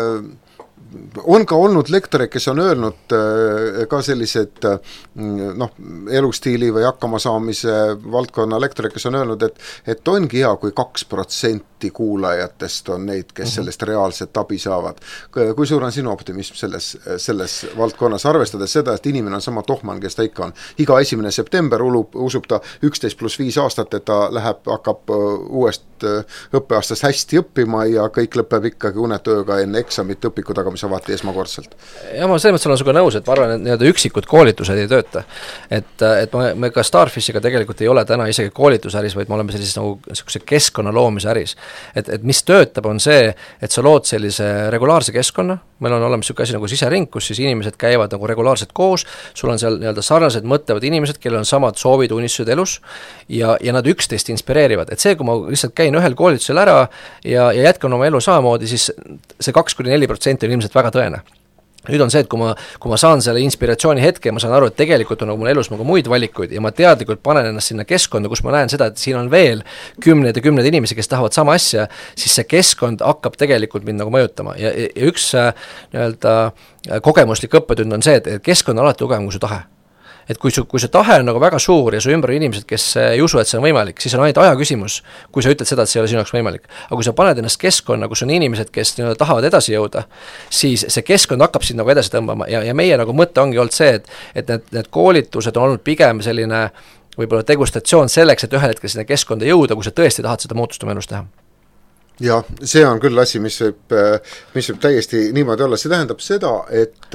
on ka olnud lektoreid, kes on öelnud ka sellised noh, elustiili või hakkamasaamise valdkonna lektoreid, kes on öelnud, et, et ongi hea, kui kaks protsenti kuulajatest on neid, kes sellest reaalset abi saavad. Kui suur on sinu optimism selles, selles valdkonnas, arvestades seda, et inimene on sama tohman, kes ta ikka on. Iga esimene september ulub, usub ta üksteist pluss viis aastat, et ta läheb, hakkab uuest õppeaastas hästi õppima ja kõik lõpeb ikkagi unetööga enne eksamit õpiku taga, mis avati esmakordselt. Ja ma selles mõttes olen sinuga nõus, et ma arvan, et nii-öelda üksikud koolitused ei tööta. Et, et me, me ka Starfishiga tegelikult ei ole täna isegi koolitusäris, vaid me oleme sellises nagu keskkonna loomise äris. Et, et mis töötab, on see, et sa lood sellise regulaarse keskkonna, meil on olemas niisugune asi nagu sisering, kus siis inimesed käivad nagu regulaarselt koos, sul on seal nii-öelda sarnased mõtlevad inimesed, kellel on samad soovid, unistused elus ja, ja nad üksteist inspireerivad. Et see, kui ma lihtsalt käin ühel koolitusel ära ja, ja jätkan oma elu samamoodi, siis see kaks kuni neli protsenti on ilmselt väga tõene. Nüüd on see, et kui ma, kui ma saan selle inspiratsiooni hetke, ma saan aru, et tegelikult on nagu mul elus nagu muid valikuid ja ma teadlikult panen ennast sinna keskkonda, kus ma näen seda, et siin on veel kümned ja kümned inimesi, kes tahavad sama asja, siis see keskkond hakkab tegelikult mind nagu mõjutama ja, ja üks nii-öelda kogemuslik õppetund on see, et keskkond on alati tugevam kui su tahe. Et kui su, kui su tahe on nagu väga suur ja su ümber inimesed, kes ei usu, et see on võimalik, siis on ainult aja küsimus, kui sa ütled seda, et see ei ole sinu jaoks võimalik. Aga kui sa paned ennast keskkonna, kus on inimesed, kes nii-öelda tahavad edasi jõuda, siis see keskkond hakkab sind nagu edasi tõmbama ja, ja meie nagu mõte ongi olnud see, et, et need, need koolitused on olnud pigem selline võib-olla degustatsioon selleks, et ühel hetkel sinna keskkonda jõuda, kui sa tõesti tahad seda muutust oma elus teha. Ja see on küll asi, mis võib, mis võib täiesti niimoodi olla. See tähendab seda, et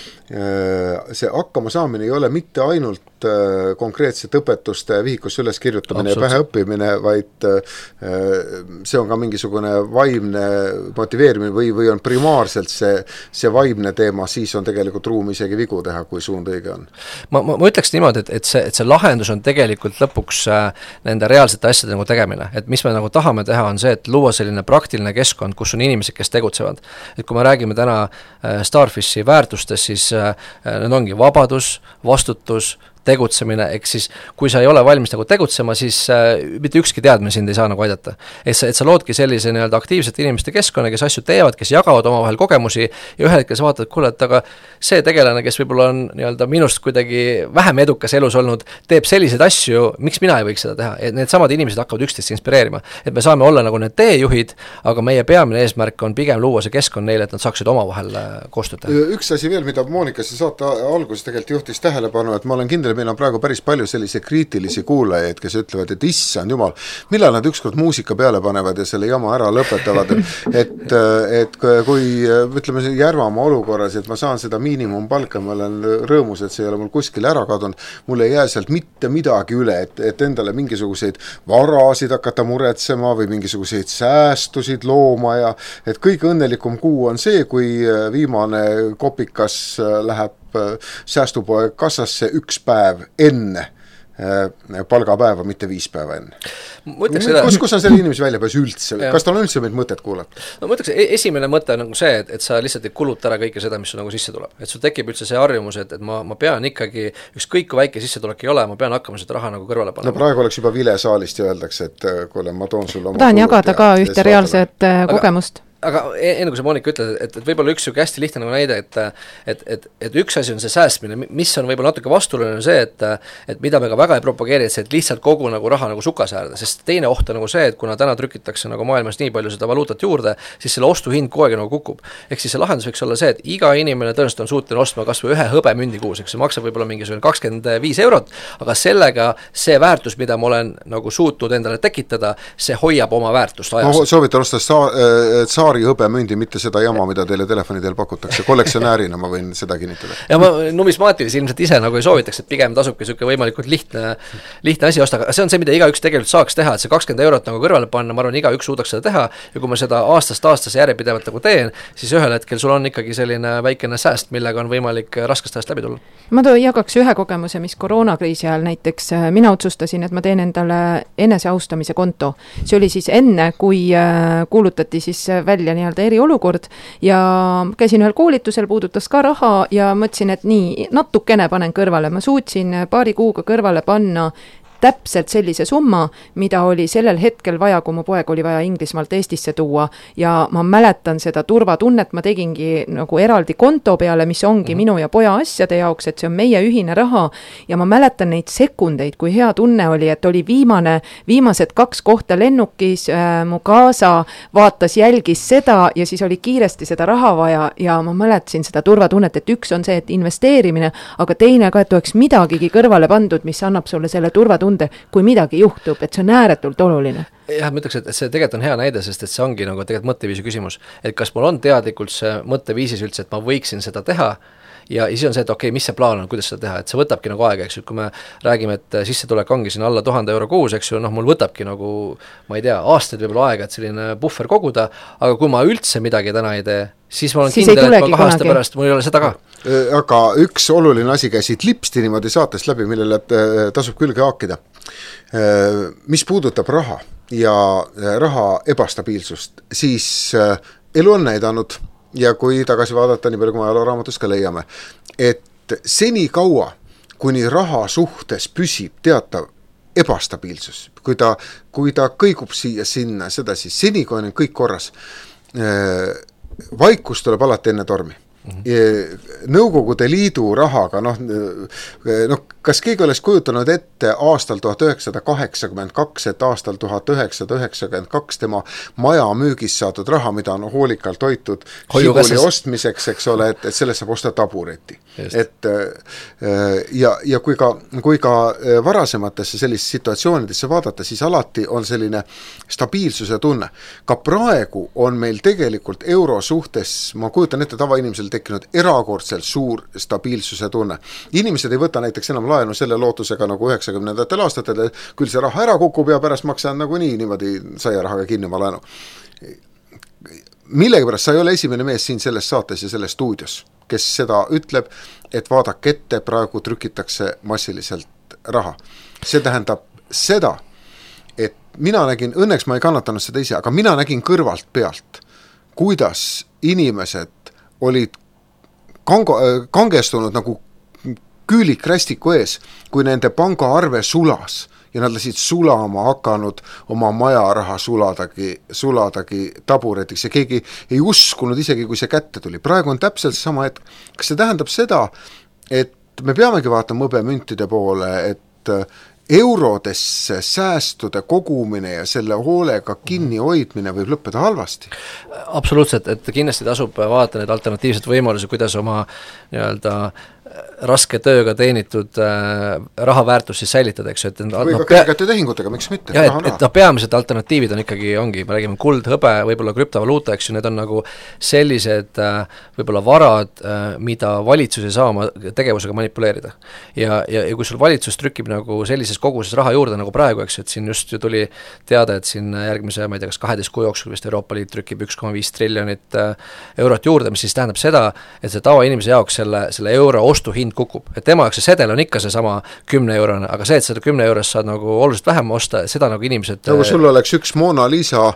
see hakkama saamine ei ole mitte ainult konkreetsete õpetuste vihikusse üles kirjutamine ja pähe õppimine, vaid see on ka mingisugune vaimne motiveerimine või, või on primaarselt see, see vaimne teema, siis on tegelikult ruum isegi vigu teha, kui suund õige on. Ma, ma, ma ütleks niimoodi, et, et, see, et see lahendus on tegelikult lõpuks nende reaalsete asjade nagu tegemine, et mis me nagu tahame teha, on see, et luua selline praktiline keskkond, kus on inimesed, kes tegutsevad. Et kui me räägime täna Starfishi väärtustest, siis need ongi vabadus, vastutus, tegutsemine, eks siis kui sa ei ole valmis nagu tegutsema, siis äh, mitte ükski teadmine sind ei saa nagu aidata. Et sa, et sa loodki sellise nii-öelda aktiivsete inimeste keskkonna, kes asju teevad, kes jagavad omavahel kogemusi ja ühel hetkel sa vaatad, kuule, et aga see tegelane, kes võib-olla on nii-öelda minust kuidagi vähem edukas elus olnud, teeb selliseid asju, miks mina ei võiks seda teha, et need samad inimesed hakkavad üksteist inspireerima. Et me saame olla nagu need teejuhid, aga meie peamine eesmärk on pigem luua see keskkond neile, et nad saaksid omavahel koostööd teha. Üks asi veel, mida Moonika see saate alguses tegelikult juhtis tähelepanu, et ma olen kindel, meil on praegu päris palju sellise kriitilisi kuulajaid, kes ütlevad, et issand jumal, millal nad ükskord muusika peale panevad ja selle jama ära lõpetavad, et, et kui ütleme Järvamaa olukorras, et ma saan seda miinimumpalka, ma olen rõõmus, et see ei ole mul kuskil ära kadunud, mul ei jää sealt mitte midagi üle, et, et endale mingisuguseid varasid hakata muretsema või mingisuguseid säästusid looma ja et kõige õnnelikum kuu on see, kui viimane kopikas läheb säästupoe kassasse üks päev enne palgapäeva, mitte viis päeva enne. Kus, kus on selle inimesi välja pääs üldse? Kas tal on üldse meid mõtet kuulata? No ma ütleks, esimene mõte on nagu see, et, et sa lihtsalt ei kuluta ära kõike seda, mis sul nagu sisse tuleb. Et sul tekib üldse see harjumus, et, et ma, ma pean ikkagi, ükskõik kui väike sissetulek ei ole, ma pean hakkama seda raha nagu kõrvale panema. No praegu oleks juba Vile saalist ja öeldakse, et kuule, ma toon sulle oma ma tahan jagada ka ühte reaalset kogemust. Aga enne kui sa Monika ütled, et, et võib-olla üks siuke hästi lihtne nagu näide, et, et, et, et üks asi on see säästmine, mis on võib-olla natuke vastuoluline see, et, et mida me ka väga ei propageeri, et see, et lihtsalt kogu nagu raha nagu sukasäärde, sest teine oht on nagu see, et kuna täna trükitakse nagu maailmas nii palju seda valuutat juurde, siis selle ostuhind kogu aeg nagu kukub. Ehk siis see lahendus võiks olla see, et iga inimene tõenäoliselt on suuteline ostma kas või ühe hõbemündi kuus, eks see maksab võib-olla mingisugune kakskümmend viis eurot, aga sellega see väärtus, mida ma olen nagu suutnud endale tekitada, see hoiab oma väärtust ajas. Ma soovitan osta saa, saari hõbemündi, mitte seda jama, mida teile telefonidel pakutakse. Kollektsionäärina ma võin seda kinnitada. Ja ma numismaatilisi ilmselt ise nagu ei soovitaks, et pigem tasubki selline võimalikult lihtne, lihtne asi osta, aga see on see, mida igaüks tegelikult saaks teha, et see kakskümmend eurot nagu kõrvale panna, ma arvan, igaüks suudaks seda teha ja kui ma seda aastast aastas järjepidevalt nagu teen, siis ühel hetkel sul on ikkagi selline väikene sääst, millega on võimalik raskest ajast läbi tulla. Ma too jagaks ühe kogemuse, mis koroonakriisi ajal näiteks mina otsustasin, et ma teen endale eneseaustamise konto. See oli siis enne, kui kuulutati siis välja nii-öelda eriolukord ja käisin ühel koolitusel, puudutas ka raha ja mõtlesin, et nii, natukene panen kõrvale. Ma suutsin paari kuuga kõrvale panna täpselt sellise summa, mida oli sellel hetkel vaja, kui mu poeg oli vaja Inglismaalt Eestisse tuua ja ma mäletan seda turvatunnet, ma tegingi nagu eraldi konto peale, mis ongi mm. minu ja poja asjade jaoks, et see on meie ühine raha ja ma mäletan neid sekundeid, kui hea tunne oli, et oli viimane, viimased kaks kohta lennukis, äh, mu kaasa vaatas, jälgis seda ja siis oli kiiresti seda raha vaja ja ma mäletasin seda turvatunnet, et üks on see, et investeerimine, aga teine ka, et oleks midagigi kõrvale pandud, mis annab sulle selle turvatunde, kui midagi juhtub, et see on ääretult oluline. Jah, ma ütleks, et see tegelikult on hea näide, sest et see ongi nagu tegelikult mõtteviisi küsimus, et kas mul on teadlikult see mõtteviisis üldse, et ma võiksin seda teha ja siis on see, et okei, okay, mis see plaan on, kuidas seda teha, et see võtabki nagu aega, eks ju, kui me räägime, et sissetulek ongi siin alla tuhande euro kuus, eks ju, noh, mul võtabki nagu, ma ei tea, aastaid võib-olla aega, et selline buffer koguda, aga kui ma üldse midagi täna ei tee, siis ma olen siis kindel, et ma kahe aasta pärast mul ei ole seda ka. Aga üks oluline asi käisid lipsti niimoodi saatest läbi, millele tasub külge haakida. Mis puudutab raha ja raha ebastabiilsust, siis elu on näidanud ja kui tagasi vaadata, nii palju kui me ajalooraamatus ka leiame, et seni kaua, kuni raha suhtes püsib teatav ebastabiilsus, kui ta, kui ta kõigub siia sinna, seda siis seni, kui on kõik korras, vaikus tuleb alati enne tormi. Nõukogude Liidu rahaga, noh, noh, kas keegi oleks kujutanud ette aastal tuhat üheksasada kaheksakümmend kaks, et aastal tuhat üheksasada üheksakümmend kaks tema maja müügis saadud raha, mida on hoolikalt hoitud Žiguli ostmiseks, eks ole, et, et sellest saab osta tabureti. Et, ja, ja kui ka, kui ka varasematesse sellise situatsioonidesse vaadata, siis alati on selline stabiilsuse tunne. Ka praegu on meil tegelikult euro suhtes, ma kujutan ette tavainimesel tekkinud erakordselt suur stabiilsuse tunne. Inimesed ei võta näiteks enam laenu selle lootusega nagu üheksakümnendatel aastatel, küll see raha ära kukub ja pärast maksan nagu nii niimoodi saia rahaga kinni oma laenu. Millegipärast sa ei ole esimene mees siin selles saates ja selles stuudios, kes seda ütleb, et vaadake ette, praegu trükitakse massiliselt raha. See tähendab seda, et mina nägin, õnneks ma ei kannatanud seda ise, aga mina nägin kõrvalt pealt, kuidas inimesed olid kango, kangestunud nagu küülik rästiku ees, kui nende pangaarve sulas ja nad lasid sulama hakanud oma majaraha suladagi, suladagi taburetiks ja keegi ei uskunud isegi, kui see kätte tuli. Praegu on täpselt sama, et kas see tähendab seda, et me peamegi vaatama hõbemüntide poole, et eurodesse säästude kogumine ja selle hoolega kinni hoidmine võib lõppeda halvasti? Absoluutselt, et kindlasti tasub vaadata need alternatiivsed võimalusi, kuidas oma nii-öelda raske tööga teenitud äh, raha väärtus siis säilitada, eks ju, et või no, ka kõrgete tehingutega, miks mitte? jah, et, et noh, peamised alternatiivid on ikkagi, ongi, me räägime kuld, hõbe, võib-olla krüptovaluuta, eks ju, need on nagu sellised äh, võib-olla varad äh,, mida valitsus ei saa oma tegevusega manipuleerida. ja, ja, ja kui sul valitsus trükib nagu sellises koguses raha juurde nagu praegu, eks ju, et siin just ju tuli teada, et siin järgmise, ma ei tea, kas kaheteist kuu jooksul vist Euroopa Liit trükib üks koma viis triljonit äh, eurot juurde, mis siis tähendab seda, et see tavainimese jaoks selle, selle euro ostuhind kukub, et tema jaoks see sedel on ikka seesama kümne eurone, aga see, et seda kümne eurost saad nagu oluliselt vähem osta, seda nagu inimesed nagu sul oleks üks Mona Lisa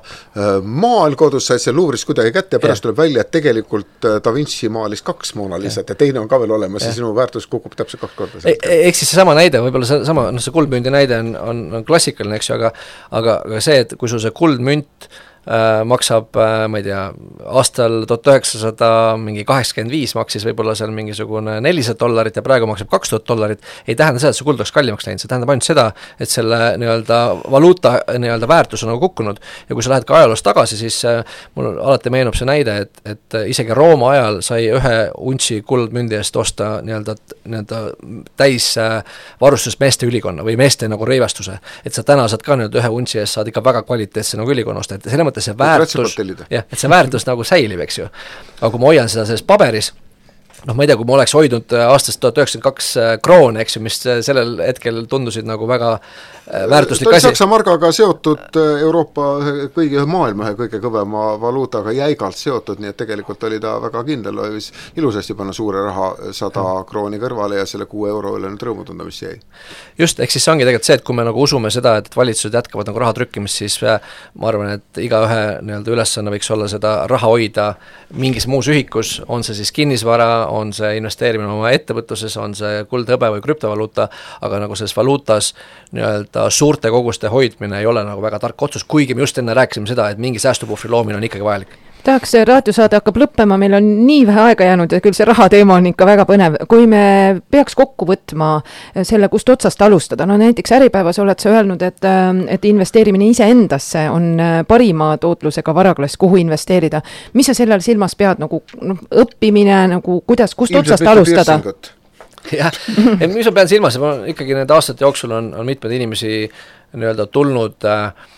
maal kodus, said see Luuvrist kuidagi kätte ja pärast tuleb välja, et tegelikult Da Vinci maalis kaks Mona Lisat ja teine on ka veel olemas ja, ja sinu väärtus kukub täpselt kaks korda. E Ehk siis seesama näide, võib-olla see sama, noh see kuldmündi näide on, on, on klassikaline, eks ju, aga aga, aga see, et kui sul see kuldmünt äh, maksab äh,, ma ei tea, aastal tuhat üheksasada mingi kaheksakümmend viis maksis võib-olla seal mingisugune nelisada dollarit ja praegu maksab kaks tuhat dollarit, ei tähenda seda, et see kuld oleks kallimaks läinud, see tähendab ainult seda, et selle nii-öelda valuuta nii-öelda väärtus on nagu kukkunud ja kui sa lähed ka ajaloos tagasi, siis äh, mul alati meenub see näide, et, et isegi Rooma ajal sai ühe untsi kuldmündi eest osta nii-öelda, nii-öelda täis äh, varustust meeste ülikonna või meeste nagu reivastuse, et sa täna saad ka nii-öelda ühe untsi eest saad ikka väga kvaliteetse nagu ülikonna osta, et selle mõttes see väärtus, jah, et see väärtus nagu säilib, eks ju. Aga kui ma hoian seda selles paberis, noh, ma ei tea, kui ma oleks hoidnud aastast tuhat üheksakümmend kaks kroone, eks ju, mis sellel hetkel tundusid nagu väga väärtuslik asi. Saksa margaga seotud Euroopa kõigi maailma ühe kõige kõvema valuutaga jäigalt seotud, nii et tegelikult oli ta väga kindel, võis ilusasti panna suure raha sada krooni kõrvale ja selle kuue euro üle nüüd rõõmu tunda, mis jäi. Just, eks siis ongi tegelikult see, et kui me nagu usume seda, et valitsused jätkavad nagu raha trükkimist, siis ma arvan, et iga ühe nii-öelda ülesanne võiks olla seda raha hoida mingis muus ühikus, on see siis kinnisvara, on see investeerimine oma ettevõtluses, on see kuld, hõbe või krüptovaluuta, aga nagu selles valuutas nii-öelda suurte koguste hoidmine ei ole nagu väga tark otsus, kuigi me just enne rääkisime seda, et mingi säästupuhvri loomine on ikkagi vajalik. Tahaks, raadiosaade hakkab lõppema, meil on nii vähe aega jäänud ja küll see raha teema on ikka väga põnev. Kui me peaks kokku võtma selle, kust otsast alustada, no näiteks Äripäevas oled sa öelnud, et, et investeerimine iseendasse on parima tootlusega varaklass, kuhu investeerida. Mis sa sellel silmas pead, nagu no, õppimine, nagu kuidas, kust ilmselt otsast alustada? jah, mis ma pean silmas, ikkagi nende aastate jooksul on, on mitmed inimesi nii-öelda tulnud äh,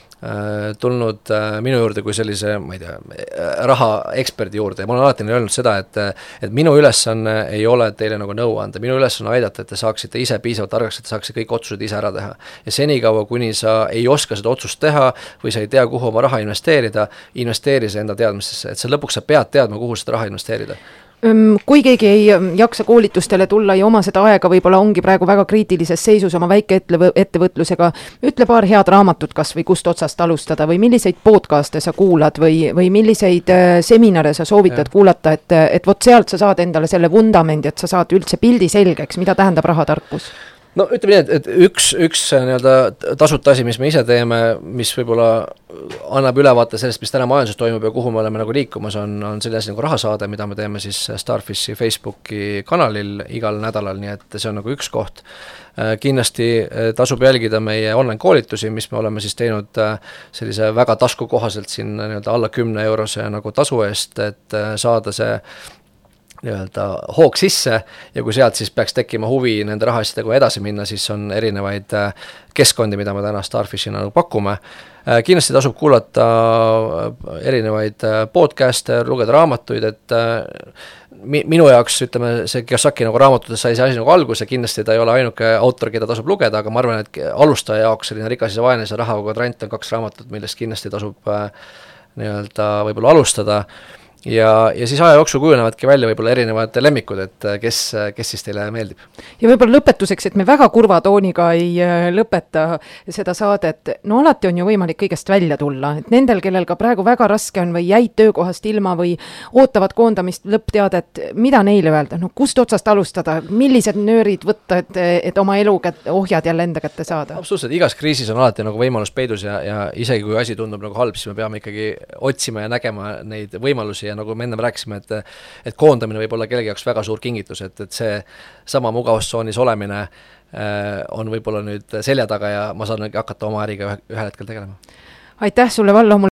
tulnud minu juurde kui sellise, ma ei tea, raha eksperdi juurde ja ma olen alati neile öelnud seda, et et minu ülesanne ei ole teile nagu nõu anda, minu ülesanne aidata, et te saaksite ise piisavalt targaks, et te saaksite kõik otsused ise ära teha. Ja senikaua, kuni sa ei oska seda otsust teha või sa ei tea, kuhu oma raha investeerida, investeeri see enda teadmistesse, et sa lõpuks sa pead teadma, kuhu seda raha investeerida. Kui keegi ei jaksa koolitustele tulla ja oma seda aega võib-olla ongi praegu väga kriitilises seisus oma väike ettevõtlusega, ütle paar head raamatut kas või kust otsast alustada või milliseid podcaste sa kuulad või, või milliseid seminare sa soovitad ja. kuulata, et, et vot sealt sa saad endale selle vundamendi, et sa saad üldse pildi selgeks, mida tähendab rahatarkus? No ütleme nii, et, et üks, üks nii-öelda tasuta asi, mis me ise teeme, mis võib-olla annab ülevaate sellest, mis täna majanduses toimub ja kuhu me oleme nagu liikumas, on, on selline asi nagu rahasaade, mida me teeme siis Starfishi Facebooki kanalil igal nädalal, nii et see on nagu üks koht. Kindlasti tasub jälgida meie online-koolitusi, mis me oleme siis teinud sellise väga taskukohaselt siin nii-öelda alla kümne eurose nagu tasu eest, et saada see nii-öelda hoog sisse ja kui sealt siis peaks tekkima huvi nende rahaasjadega edasi minna, siis on erinevaid keskkondi, mida me täna Starfishina pakume. Kindlasti tasub kuulata erinevaid podcast'e, lugeda raamatuid, et minu jaoks, ütleme, see Kiyosaki nagu raamatutes sai see asi nagu alguse, kindlasti ta ei ole ainuke autor, keda tasub lugeda, aga ma arvan, et alustaja jaoks selline Rikas ja vaene, see Raha kvadrant on kaks raamatut, millest kindlasti tasub nii-öelda võib-olla alustada. Ja, ja siis aja jooksul kujunevadki välja võib-olla erinevad lemmikud, et kes, kes siis teile meeldib. Ja võib-olla lõpetuseks, et me väga kurva tooniga ei lõpeta seda saadet, no alati on ju võimalik kõigest välja tulla, et nendel, kellel ka praegu väga raske on või jäid töökohast ilma või ootavad koondamist lõppteadet, mida neile öelda, no kust otsast alustada, millised nöörid võtta, et, et oma elu ohjad jälle enda kätte saada? Absoluutselt, igas kriisis on alati nagu võimalus peidus ja, ja isegi kui asi tundub nagu halb, siis me peame ikkagi otsima ja nägema neid võimalusi ja nagu me enne rääkisime, et, et koondamine võib olla kellegi jaoks väga suur kingitus, et, et see sama mugavustsoonis olemine äh, on võib-olla nüüd selja taga ja ma saan hakata oma äriga ühel hetkel tegelema. Aitäh sulle, Vallo!